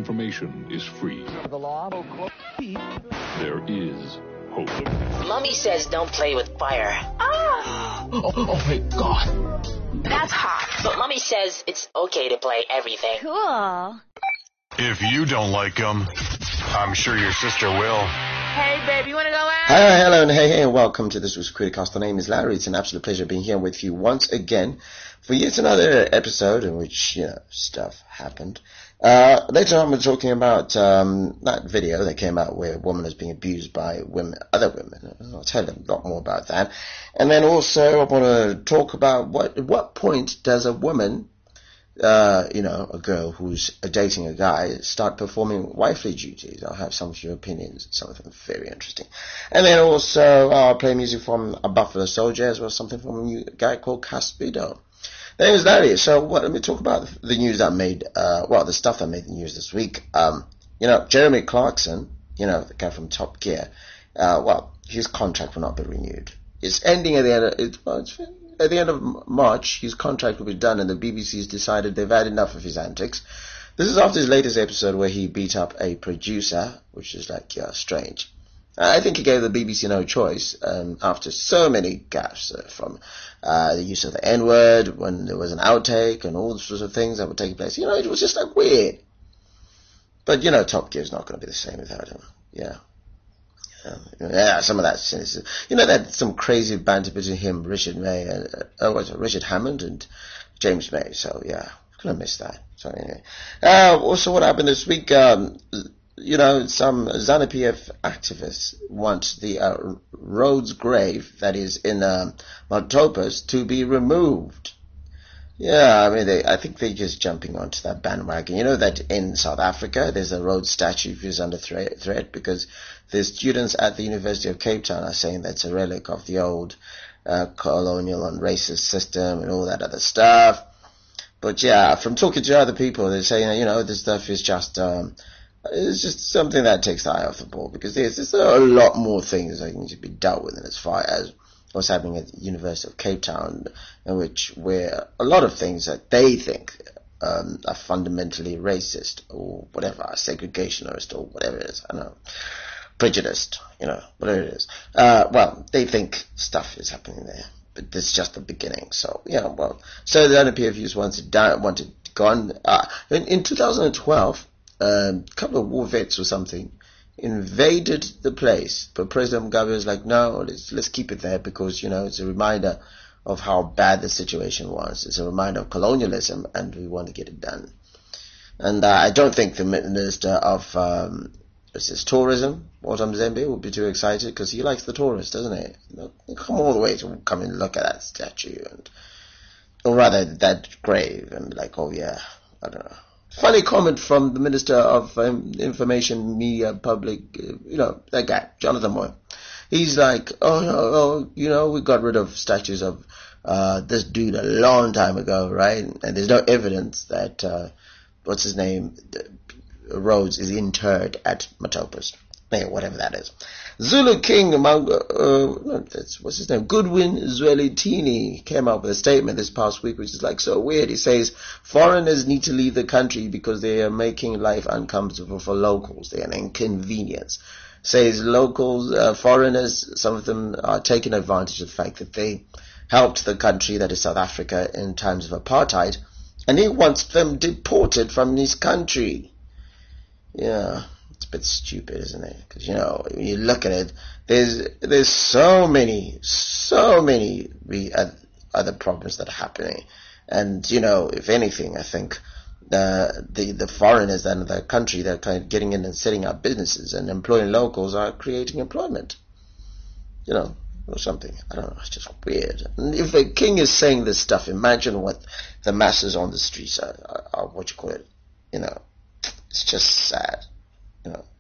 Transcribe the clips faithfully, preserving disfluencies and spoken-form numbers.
information is free. The law. There is hope. Mommy says don't play with fire. Oh, oh, oh my God. That's hot. But Mommy says it's okay to play everything. Cool. If you don't like them, I'm sure your sister will. Hey, babe, you want to go out? Hi, hello, and hey, hey, and welcome to this week's Criticast. My name is Larry. It's an absolute pleasure being here with you once again for yet another episode in which, you know, stuff happened. Uh, later on, we're talking about um, that video that came out where a woman is being abused by women, other women. I'll tell you a lot more about that. And then also, I want to talk about what at what point does a woman, uh, you know, a girl who's dating a guy, start performing wifely duties. I'll have some of your opinions, some of them very interesting. And then also, I'll play music from a Buffalo Soldier as well as something from a guy called Caspido. There's Larry. So what, let me talk about the news that made, uh, well, the stuff that made the news this week. Um, you know, Jeremy Clarkson, you know, the guy from Top Gear, uh, well, his contract will not be renewed. It's ending at the end of, it, well, it's, at the end of March, his contract will be done, and the B B C's decided they've had enough of his antics. This is after his latest episode where he beat up a producer, which is like, yeah, strange. I think he gave the B B C no choice um, after so many gaffes uh, from uh, the use of the N-word when there was an outtake and all sorts of things that were taking place. You know, it was just like weird. But, you know, Top Gear's not going to be the same without him. Yeah. Yeah, yeah, some of that cynicism. You know, that some crazy banter between him, Richard May, and, uh, oh, what's it, Richard Hammond and James May. So, yeah, I'm going to miss that. So, anyway. Uh, also, what happened this week, um, you know, some ZANU-P F activists want the uh, Rhodes grave that is in uh, Maltopus to be removed. Yeah, I mean, they, I think they're just jumping onto that bandwagon. You know that in South Africa, there's a Rhodes statue who's under threat, threat because the students at the University of Cape Town are saying that's a relic of the old uh, colonial and racist system and all that other stuff. But yeah, from talking to other people, they're saying, you know, this stuff is just... Um, It's just something that takes the eye off the ball, because there's, there's a lot more things that need to be dealt with as far as what's happening at the University of Cape Town, in which where a lot of things that they think um, are fundamentally racist or whatever, segregationist or whatever it is, I don't know, prejudiced, you know, whatever it is. Uh, well, they think stuff is happening there, but this is just the beginning. So, yeah, well, so the ZANU-P F Us wanted, wanted gone, uh, in, in two thousand twelve, Um, a couple of war vets or something invaded the place, but President Mugabe was like, no, let's, let's keep it there because, you know, it's a reminder of how bad the situation was. It's a reminder of colonialism, and we want to get it done. And uh, I don't think the Minister of um, what's this, Tourism, Walter Mzembe, will be too excited because he likes the tourists, doesn't he? He'll come all the way to come and look at that statue, and or rather that grave, and be like, oh yeah, I don't know. Funny comment from the Minister of um, Information, Media, Public, uh, you know, that guy, Jonathan Moyo. He's like, oh, no, oh, you know, we got rid of statues of uh, this dude a long time ago, right? And there's no evidence that, uh, what's his name, Rhodes is interred at Matopus. Hey, whatever that is. Zulu King, among, uh, that's, what's his name? Goodwin Zwelithini came out with a statement this past week, which is like so weird. He says foreigners need to leave the country because they are making life uncomfortable for locals. They are an inconvenience. Says locals, uh, foreigners, some of them are taking advantage of the fact that they helped the country, that is South Africa, in times of apartheid, and he wants them deported from his country. Yeah. It's a bit stupid, isn't it? Because, you know, when you look at it, there's there's so many, so many re- other problems that are happening. And, you know, if anything, I think uh, the the foreigners that in the country that are kind of getting in and setting up businesses and employing locals are creating employment. You know, or something. I don't know. It's just weird. And if the king is saying this stuff, imagine what the masses on the streets are, are, are what you call it. You know, it's just sad. You know,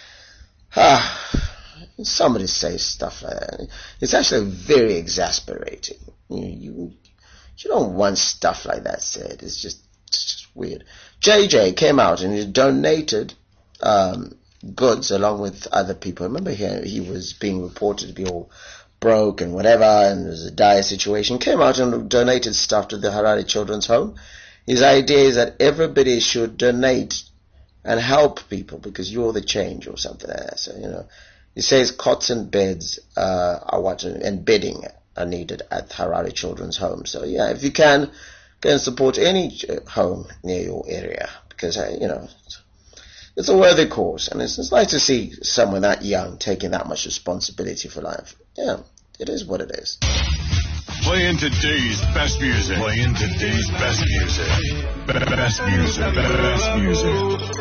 ah, somebody says stuff like that. It's actually very exasperating. You, you, you don't want stuff like that said. It's just, it's just weird. J J came out and he donated um, goods along with other people. Remember, he he was being reported to be all broke and whatever, and there was a dire situation. Came out and donated stuff to the Harare Children's Home. His idea is that everybody should donate and help people because you're the change or something like that. So, you know, he says cots and beds uh, are what, and bedding are needed at Harare Children's Home. So, yeah, if you can, go and support any home near your area because, uh, you know, it's, it's a worthy cause. And it's, it's nice to see someone that young taking that much responsibility for life. Yeah, it is what it is. Playing today's best music. Playing today's best music. Best music. Best music.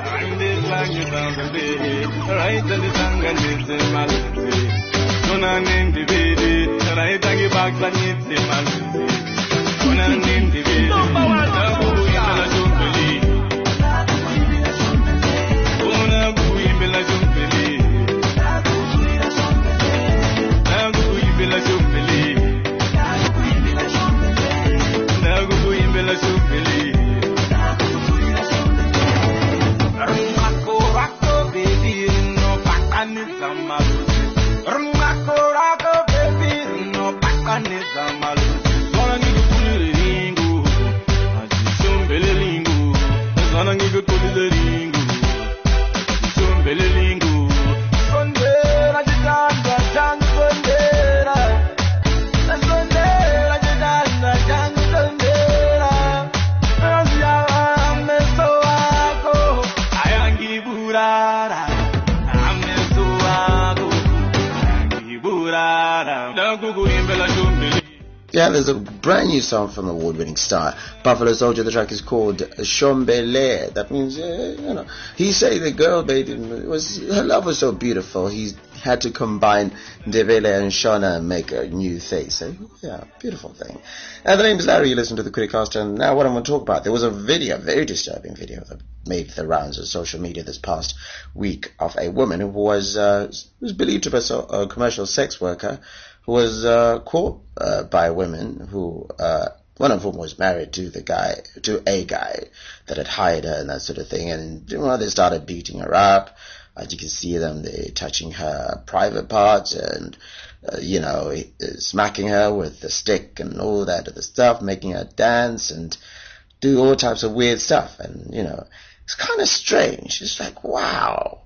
Yeah, there's a brand new song from the award-winning star Buffalo Soldier. The track is called Shombele. That means, uh, you know, he said the girl made him, it was, her love was so beautiful. He had to combine Ndebele and Shona and make a new thing. So, yeah, beautiful thing. And the name is Larry. You listen to the Criticast. And now what I'm going to talk about, there was a video, a very disturbing video that made the rounds of social media this past week of a woman who was, uh, was believed to be a commercial sex worker who was uh, caught uh, by women who, uh, one of whom was married to the guy, to a guy that had hired her and that sort of thing. And you know, they started beating her up. As you can see them, they're touching her private parts and, uh, you know, smacking her with the stick and all that other stuff, making her dance and do all types of weird stuff. And, you know, it's kind of strange. It's like, wow.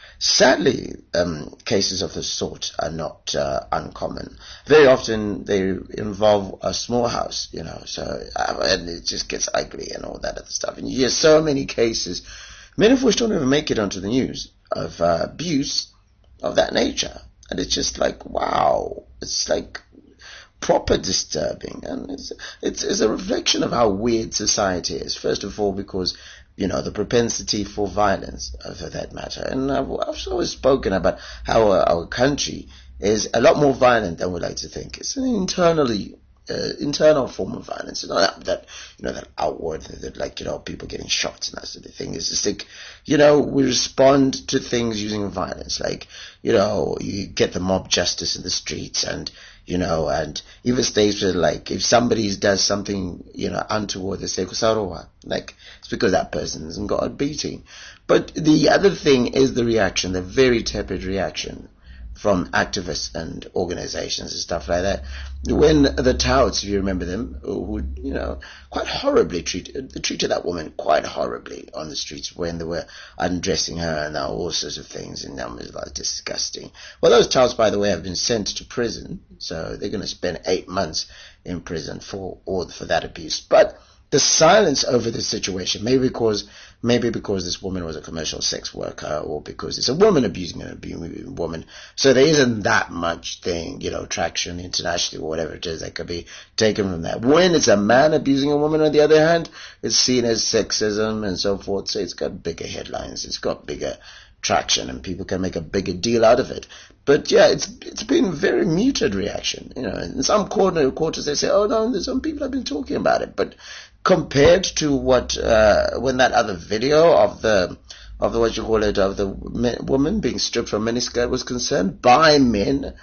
Sadly, um, cases of this sort are not uh, uncommon. Very often they involve a small house, you know, so uh, and it just gets ugly and all that other stuff. And you hear so many cases, many of which don't even make it onto the news, of uh, abuse of that nature. And it's just like, wow, it's like proper disturbing. And it's, it's, it's a reflection of how weird society is. First of all, because you know, the propensity for violence, uh, for that matter. And I've, I've always spoken about how our, our country is a lot more violent than we like to think. It's an internally, uh, internal form of violence. It's not that, you know, that outward, that like, you know, people getting shot and that sort of thing. It's just like, you know, we respond to things using violence. Like, you know, you get the mob justice in the streets and, you know, and even states where, like, if somebody does something, you know, untoward, they say, Kusarowa. Like, it's because that person hasn't got a beating. But the other thing is the reaction, the very tepid reaction from activists and organizations and stuff like that. When the touts, if you remember them, who, you know, quite horribly treated, treated that woman quite horribly on the streets when they were undressing her and all sorts of things, and that was like disgusting. Well, those touts, by the way, have been sent to prison, so they're going to spend eight months in prison for all for that abuse. But the silence over this situation, maybe because maybe because this woman was a commercial sex worker, or because it's a woman abusing a abusing woman, so there isn't that much thing, you know, traction internationally or whatever it is that could be taken from that. When it's a man abusing a woman, on the other hand, it's seen as sexism and so forth, so it's got bigger headlines, it's got bigger traction, and people can make a bigger deal out of it. But yeah, it's it's been very muted reaction. You know, in some corner quarters they say, oh no, there's some people have been talking about it, but compared to what uh, when that other video of the of the what you call it of the men, woman being stripped from miniskirt was concerned by men,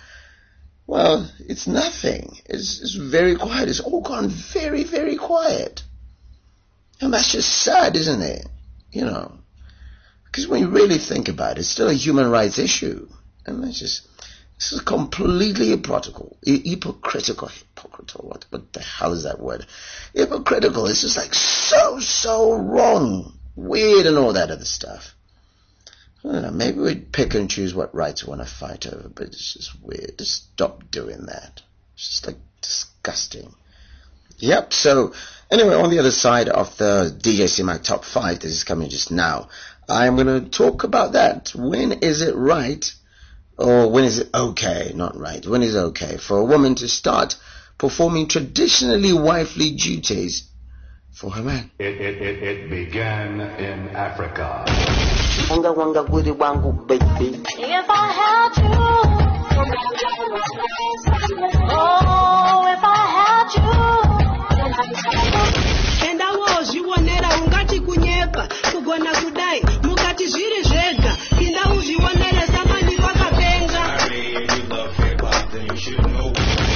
well, it's nothing. It's, it's very quiet. It's all gone very very quiet, and that's just sad, isn't it? You know, because when you really think about it, it's still a human rights issue, and it's just. This is completely hypocritical, hypocritical, hypocritical, what, what the hell is that word? Hypocritical, it's just like so, so wrong, weird and all that other stuff. I don't know, maybe we'd pick and choose what rights we want to fight over, but it's just weird. Just stop doing that. It's just like disgusting. Yep, so anyway, on the other side of the D J C-Mac Top five that is coming just now, I'm going to talk about that. When is it right, or when is it okay, not right, when is it okay for a woman to start performing traditionally wifely duties for her man? It, it, it, it began in Africa. Wanga wanga goody wangu baby. If I had you, oh, if I had you. And I was you wanera ungati kunyepa kugona kudai mukati zviri zvega inda uzvionere samani vakapenga. I really love hip hop, then you should know.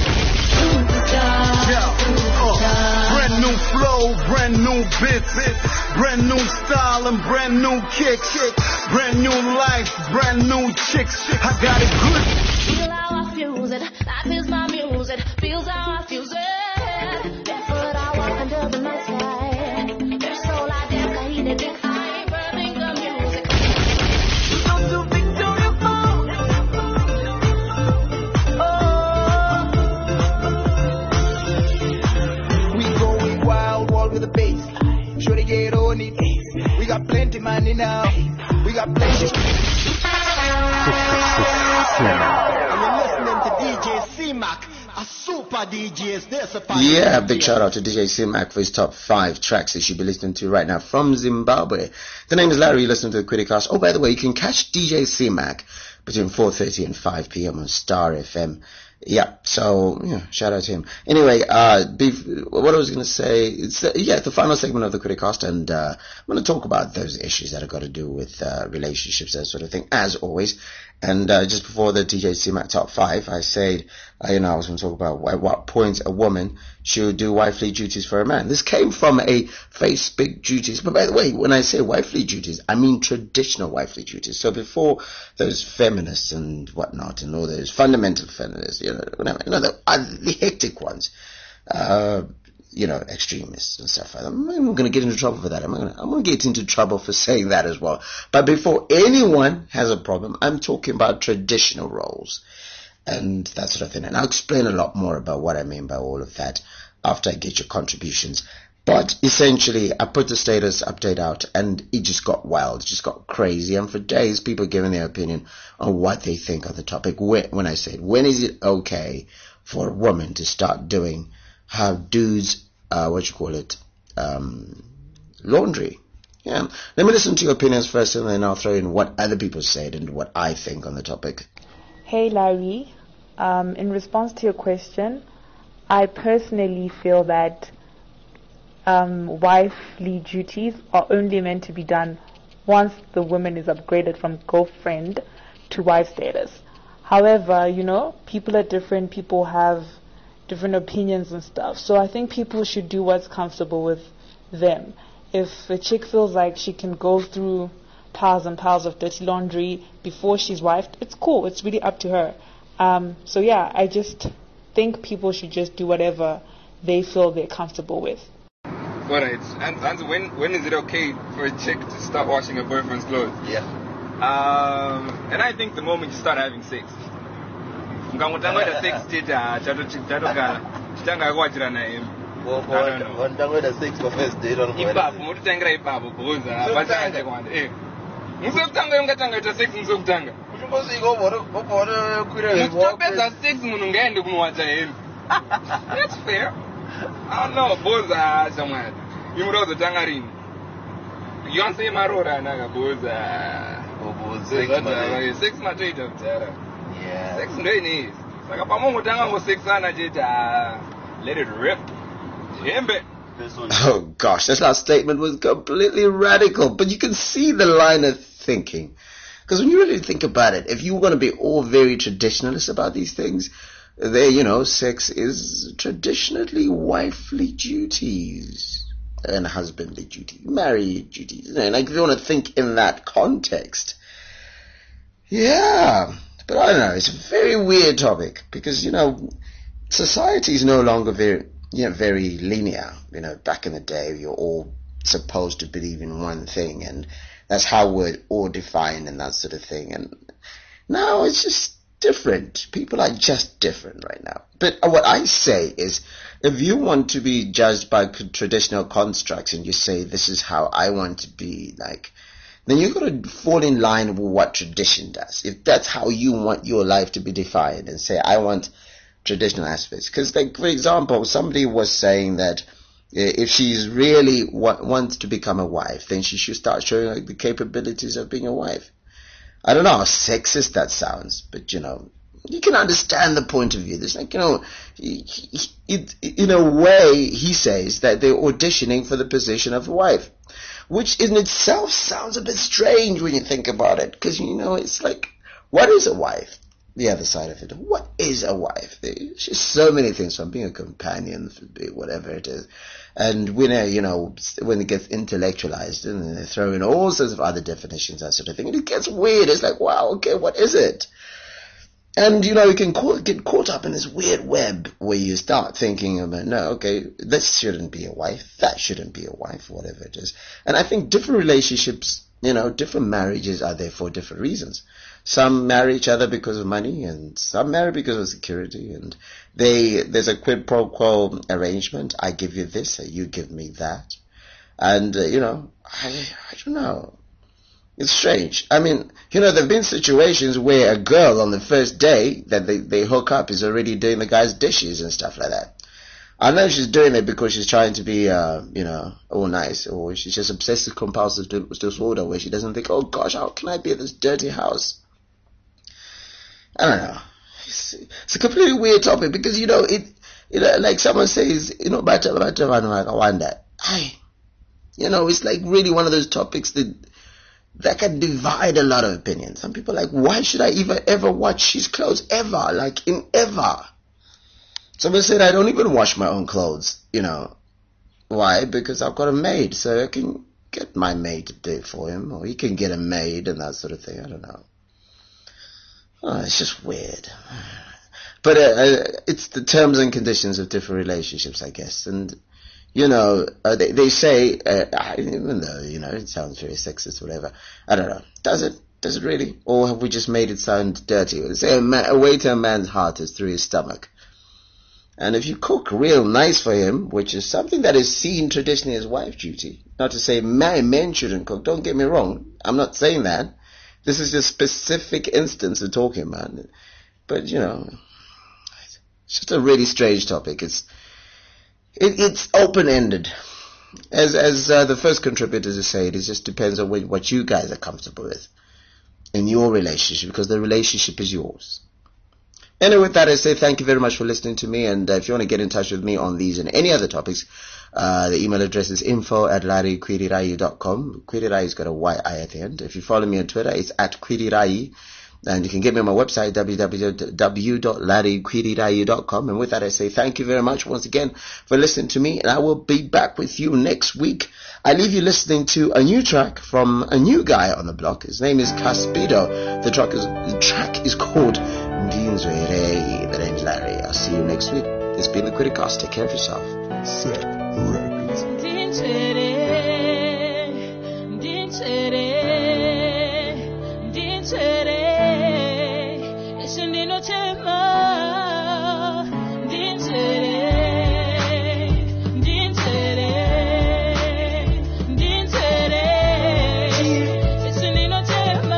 Brand new flow, brand new bits, brand new style and brand new kicks, brand new life, brand new chicks. I got it good. Feel how I fuse it, life is my music. Feels how I fuse it. Barefoot I walk under the night sky. There's soul I dance, I eat it, think I ain't burning the music. I'm too big to your phone. Oh. We going wild, wild with the bass. Sure to get on it. We got plenty money now. We got plenty. And you're listening to D J C-Mac, a super D J. Yeah, big shout out to D J C-Mac for his top five tracks that you should be listening to right now from Zimbabwe. The name is Larry, you listen to the Criticast. Oh, by the way, you can catch D J C-Mac between four thirty and five p.m. on Star F M. Yeah, so, yeah, shout out to him. Anyway, uh, bef- what I was going to say, it's, uh, yeah, the final segment of the Criticast, and, uh, I'm going to talk about those issues that have got to do with, uh, relationships, that sort of thing, as always. And, uh, just before the D J C-Mac top five, I said, uh, you know, I was going to talk about at what point a woman should do wifely duties for a man. This came from a Facebook duties, but by the way, when I say wifely duties, I mean traditional wifely duties. So before those feminists and whatnot, and all those fundamental feminists, you know, whatever, you know, the, uh, the hectic ones, uh, you know, extremists and stuff like that. I'm going to get into trouble for that. I'm going to, I'm going to get into trouble for saying that as well. But before anyone has a problem, I'm talking about traditional roles and that sort of thing. And I'll explain a lot more about what I mean by all of that after I get your contributions. But essentially, I put the status update out and it just got wild. It just got crazy. And for days, people giving their opinion on what they think of the topic. When, when I said, when is it okay for a woman to start doing how dudes, uh, what you call it, um, laundry? Yeah. Let me listen to your opinions first, and then I'll throw in what other people said and what I think on the topic. Hey, Larry. Um, in response to your question, I personally feel that um, wifely duties are only meant to be done once the woman is upgraded from girlfriend to wife status. However, you know, people are different. People have different opinions and stuff. So I think people should do what's comfortable with them. If a chick feels like she can go through piles and piles of dirty laundry before she's wifed, it's cool. It's really up to her. Um, so yeah, I just think people should just do whatever they feel they're comfortable with. Alright, and, and when when is it okay for a chick to start washing her boyfriend's clothes? Yeah. Um, and I think the moment you start having sex. Mukangotanga sex cheta chatogara chitanga kwachira na him. Wantanga sex for first date on ipapo mutotangira ipapo kuuza apachanje kwanda eh musokutanga ungatanga ita sex musokutanga uchimbosika obora obora kwira mutopedza sex munhu ngaende kunowatsa him. That's fair. I don't know, boza somewhere. You would also tang ring. You can't say Marora Naga boza. Boza. Six matches of terror. Yeah. Six days. Like a Pamu Tanga was six and let it rip. Jembe. Oh gosh, this last statement was completely radical, but you can see the line of thinking. Because when you really think about it, if you want to be all very traditionalist about these things, there, you know, sex is traditionally wifely duties and husbandly duties, married duties. You know, like if you want to think in that context, yeah. But I don't know, it's a very weird topic because, you know, society is no longer very, you know, very linear. You know, back in the day, you're all supposed to believe in one thing, and that's how we're all defined and that sort of thing. And now it's just different. People are just different right now. But what I say is, if you want to be judged by traditional constructs and you say, this is how I want to be, like, then you've got to fall in line with what tradition does. If that's how you want your life to be defined, and say, I want traditional aspects. Because, like, for example, somebody was saying that if she's really wa- wants to become a wife, then she should start showing like the capabilities of being a wife. I don't know how sexist that sounds, but, you know, you can understand the point of view. There's like, you know, it, it, in a way, he says that they're auditioning for the position of a wife, which in itself sounds a bit strange when you think about it, because, you know, it's like, what is a wife? The other side of it. What is a wife? There's just so many things, from being a companion, whatever it is. And when, uh, you know, when it gets intellectualized, and they throw in all sorts of other definitions, that sort of thing, and it gets weird. It's like, wow, okay, what is it? And, you know, you can call, get caught up in this weird web where you start thinking about, no, okay, this shouldn't be a wife, that shouldn't be a wife, whatever it is. And I think different relationships, you know, different marriages are there for different reasons. Some marry each other because of money, and some marry because of security, and they, there's a quid pro quo arrangement. I give you this, you give me that. And, uh, you know, I, I don't know. It's strange. I mean, you know, there have been situations where a girl on the first day that they, they hook up is already doing the guy's dishes and stuff like that. I know she's doing it because she's trying to be, uh, you know, all nice, or she's just obsessive compulsive disorder where she doesn't think, oh gosh, how can I be at this dirty house? I don't know. It's, it's a completely weird topic because, you know, it, you know, like someone says, you know, bata bata I wonder. I, you know, it's like really one of those topics that, that can divide a lot of opinions. Some people are like, why should I even ever wash his clothes ever? Like, in ever. Someone said, I don't even wash my own clothes, you know. Why? Because I've got a maid, so I can get my maid to do it for him, or he can get a maid and that sort of thing. I don't know. Oh, it's just weird. But uh, uh, it's the terms and conditions of different relationships, I guess. And, you know, uh, they, they say, uh, even though, you know, it sounds very sexist, whatever, I don't know. Does it? Does it really? Or have we just made it sound dirty? They say a, man, a way to a man's heart is through his stomach. And if you cook real nice for him, which is something that is seen traditionally as wife duty, not to say men, men shouldn't cook, don't get me wrong, I'm not saying that. This is a specific instance we're talking about. But, you know, it's just a really strange topic. It's it, it's open-ended. As as uh, the first contributors say, it just depends on what you guys are comfortable with in your relationship, because the relationship is yours. Anyway, with that, I say thank you very much for listening to me, and uh, if you want to get in touch with me on these and any other topics, uh, the email address is info at larry kwirirayi dot com. Kwirirayi's got a Y I at the end. If you follow me on Twitter, it's at Kwirirayi, and you can get me on my website, w w w dot larry kwirirayi dot com. And with that, I say thank you very much once again for listening to me, and I will be back with you next week. I leave you listening to a new track from a new guy on the block. His name is Caspido. The track is, the track is called Ndinzwere. The name is Larry. I'll see you next week. This has been the Criticast. Take care of yourself. Set records. Ndinzwere, Ndinzwere, Ndinzwere, esindino chema, Ndinzwere, Ndinzwere, Ndinzwere, esindino chema.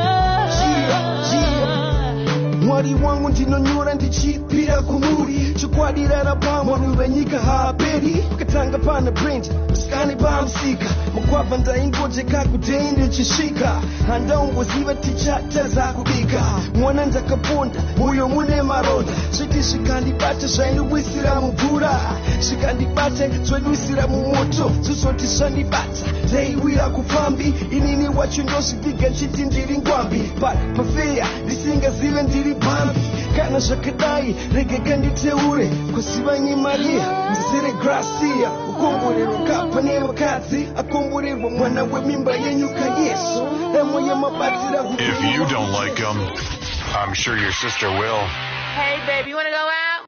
Mwari wangu ndinonyura ndichipira kumuri chikwadirana pamwe nuvenyika haperi ukatanga pana branch usikani pamsika mukwava ndaingojeka kudei ndichishika handaungoziva tichata zakubika mwana ndakaponda uyo mune maronda zviti zvikandibata zvaindiwisira mumvura zvikandibata zvaindiwisira mumoto zvisoti zvandibata ndaiwira kufambi inini wacho ndozviviga nchiti ndiri ngwambi but pafeya ndisingazive ndiri bambi kana zvakadai regeka nditeure kuziva nyemaria ndizere gracia ukomborerwa kapa nevakadzi akomborerwa mwana wemimba yenyuka yesu emo yemabatsira. If you don't like them, I'm sure your sister will. Hey, baby, you wanna go out?